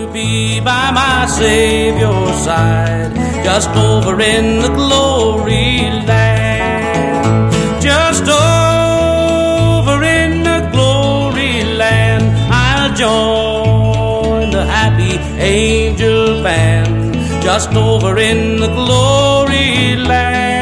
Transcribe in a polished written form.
be by my Savior's side, just over in the glory land. Just over in the glory land, I'll join the happy angel band, just over in the glory land.